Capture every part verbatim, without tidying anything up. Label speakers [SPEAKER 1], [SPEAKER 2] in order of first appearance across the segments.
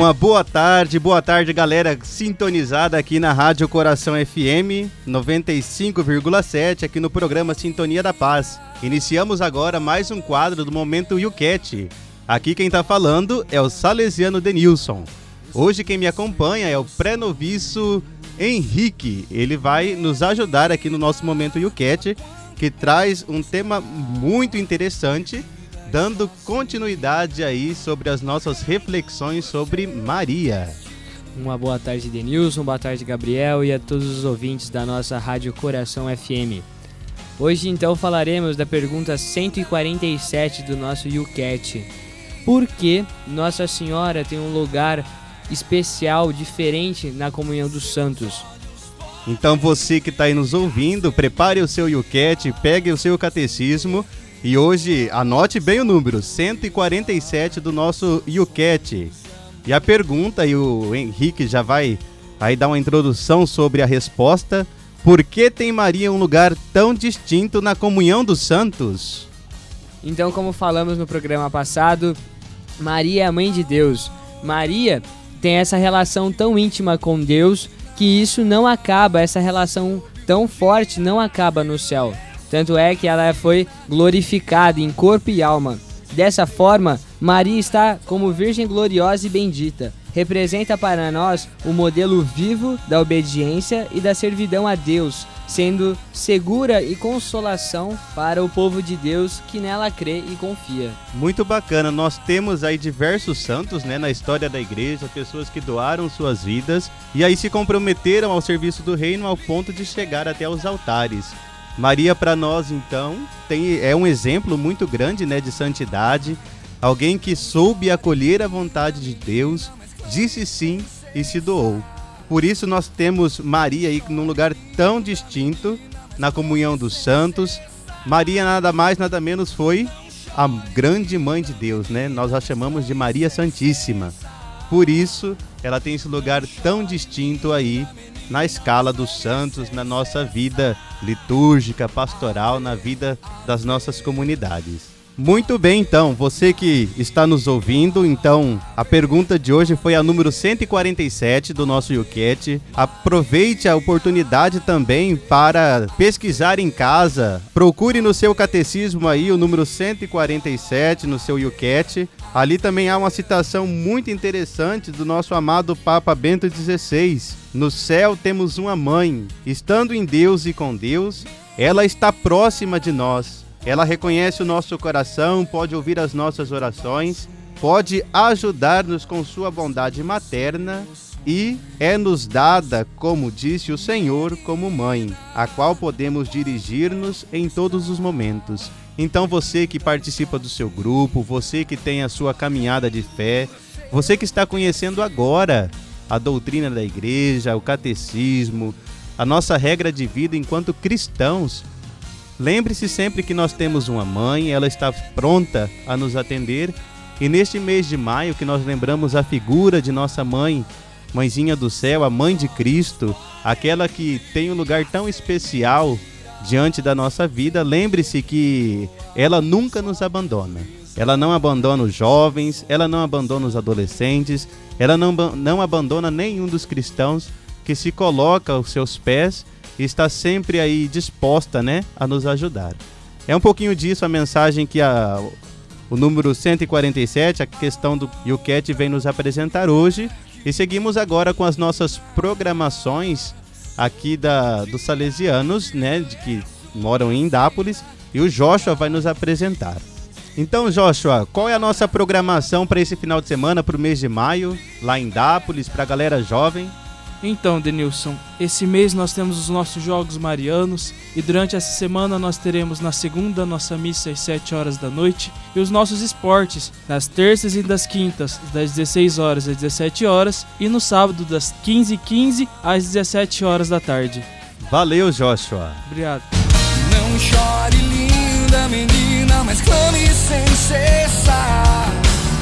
[SPEAKER 1] Uma boa tarde, boa tarde, galera sintonizada aqui na Rádio Coração F M noventa e cinco vírgula sete, aqui no programa Sintonia da Paz. Iniciamos agora mais um quadro do Momento Yucat. Aqui quem tá falando é o salesiano Denilson. Hoje quem me acompanha é o pré-noviço Henrique. Ele vai nos ajudar aqui no nosso Momento Yucat, que traz um tema muito interessante, dando continuidade aí sobre as nossas reflexões sobre Maria.
[SPEAKER 2] Uma boa tarde, Denilson, boa tarde, Gabriel, e a todos os ouvintes da nossa Rádio Coração F M. Hoje, então, falaremos da pergunta cento e quarenta e sete do nosso Yucat. Por que Nossa Senhora tem um lugar especial, diferente na comunhão dos santos?
[SPEAKER 1] Então você que está aí nos ouvindo, prepare o seu Yucat, pegue o seu catecismo e hoje anote bem o número, cento e quarenta e sete do nosso Yucat. E a pergunta, e o Henrique já vai aí dar uma introdução sobre a resposta: por que tem Maria um lugar tão distinto na comunhão dos santos?
[SPEAKER 2] Então, como falamos no programa passado, Maria é a mãe de Deus. Maria tem essa relação tão íntima com Deus que isso não acaba, essa relação tão forte não acaba no céu. Tanto é que ela foi glorificada em corpo e alma. Dessa forma, Maria está como Virgem gloriosa e bendita. Representa para nós o modelo vivo da obediência e da servidão a Deus, sendo segura e consolação para o povo de Deus que nela crê e confia.
[SPEAKER 1] Muito bacana, nós temos aí diversos santos, né, na história da igreja, pessoas que doaram suas vidas e aí se comprometeram ao serviço do reino ao ponto de chegar até os altares. Maria, para nós, então, tem, é um exemplo muito grande, né, de santidade, alguém que soube acolher a vontade de Deus, disse sim e se doou. Por isso nós temos Maria aí num lugar tão distinto na comunhão dos santos. Maria nada mais, nada menos foi a grande mãe de Deus, né? Nós a chamamos de Maria Santíssima. Por isso ela tem esse lugar tão distinto aí na escala dos santos, na nossa vida litúrgica, pastoral, na vida das nossas comunidades. Muito bem, então, você que está nos ouvindo, então, a pergunta de hoje foi a número cento e quarenta e sete do nosso Yucat. Aproveite a oportunidade também para pesquisar em casa. Procure no seu catecismo aí o número cento e quarenta e sete no seu Yucat. Ali também há uma citação muito interessante do nosso amado Papa Bento dezesseis. No céu temos uma mãe, estando em Deus e com Deus, ela está próxima de nós. Ela reconhece o nosso coração, pode ouvir as nossas orações, pode ajudar-nos com sua bondade materna e é-nos dada, como disse o Senhor, como mãe, a qual podemos dirigir-nos em todos os momentos. Então você que participa do seu grupo, você que tem a sua caminhada de fé, você que está conhecendo agora a doutrina da igreja, o catecismo, a nossa regra de vida enquanto cristãos, lembre-se sempre que nós temos uma mãe, ela está pronta a nos atender. E neste mês de maio que nós lembramos a figura de nossa mãe, mãezinha do céu, a mãe de Cristo, aquela que tem um lugar tão especial diante da nossa vida, lembre-se que ela nunca nos abandona. Ela não abandona os jovens, ela não abandona os adolescentes, ela não, não abandona nenhum dos cristãos que se coloca aos seus pés e está sempre aí disposta, né, a nos ajudar. É um pouquinho disso a mensagem que a, o número cento e quarenta e sete, a questão do Yucat, vem nos apresentar hoje. E seguimos agora com as nossas programações aqui da, dos salesianos, né, de, que moram em Indápolis, e o Joshua vai nos apresentar. Então, Joshua, qual é a nossa programação para esse final de semana, para o mês de maio, lá em Indápolis, para a galera jovem?
[SPEAKER 3] Então, Denilson, esse mês nós temos os nossos Jogos Marianos e durante essa semana nós teremos na segunda nossa missa às sete horas da noite e os nossos esportes nas terças e das quintas das dezesseis horas às dezessete horas e no sábado das quinze e quinze às dezessete horas da tarde.
[SPEAKER 1] Valeu, Joshua.
[SPEAKER 3] Obrigado.
[SPEAKER 4] Não chore, linda menina, mas clame sem cessar.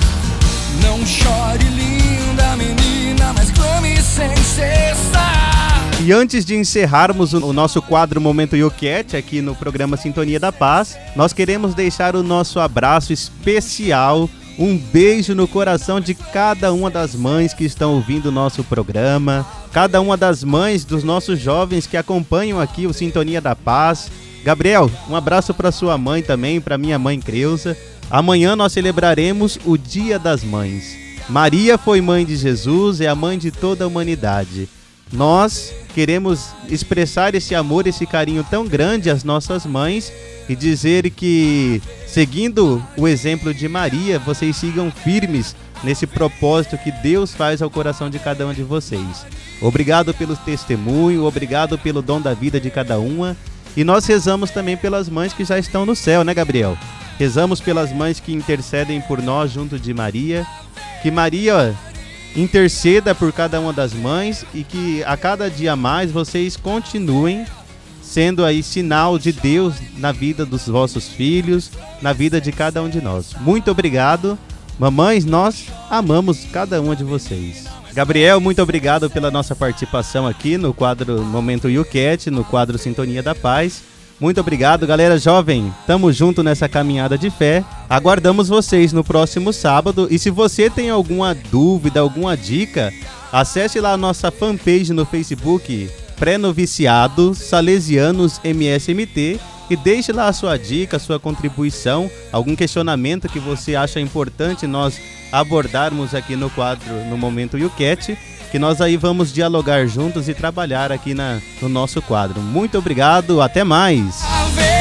[SPEAKER 4] Não chore, linda menina, mas clame sem cessar.
[SPEAKER 1] E antes de encerrarmos o nosso quadro Momento Yucat aqui no programa Sintonia da Paz, nós queremos deixar o nosso abraço especial, Um beijo no coração de cada uma das mães que estão ouvindo o nosso programa, cada uma das mães dos nossos jovens que acompanham aqui o Sintonia da Paz. Gabriel, um abraço para sua mãe também, para minha mãe Creuza. Amanhã nós celebraremos o Dia das Mães. Maria foi mãe de Jesus, é a mãe de toda a humanidade. Nós queremos expressar esse amor, esse carinho tão grande às nossas mães e dizer que, seguindo o exemplo de Maria, vocês sigam firmes nesse propósito que Deus faz ao coração de cada um de vocês. Obrigado pelo testemunho, obrigado pelo dom da vida de cada uma. E nós rezamos também pelas mães que já estão no céu, né, Gabriel? Rezamos pelas mães que intercedem por nós junto de Maria. Que Maria interceda por cada uma das mães e que a cada dia mais vocês continuem sendo aí sinal de Deus na vida dos vossos filhos, na vida de cada um de nós. Muito obrigado. Mamães, nós amamos cada uma de vocês. Gabriel, muito obrigado pela nossa participação aqui no quadro Momento Yucat, no quadro Sintonia da Paz. Muito obrigado, galera jovem. Tamo junto nessa caminhada de fé. Aguardamos vocês no próximo sábado. E se você tem alguma dúvida, alguma dica, acesse lá a nossa fanpage no Facebook, Pré-Noviciado Salesianos M S M T, e deixe lá a sua dica, a sua contribuição, algum questionamento que você acha importante nós abordarmos aqui no quadro no Momento Yucat, que nós aí vamos dialogar juntos e trabalhar aqui na, no nosso quadro. Muito obrigado, até mais!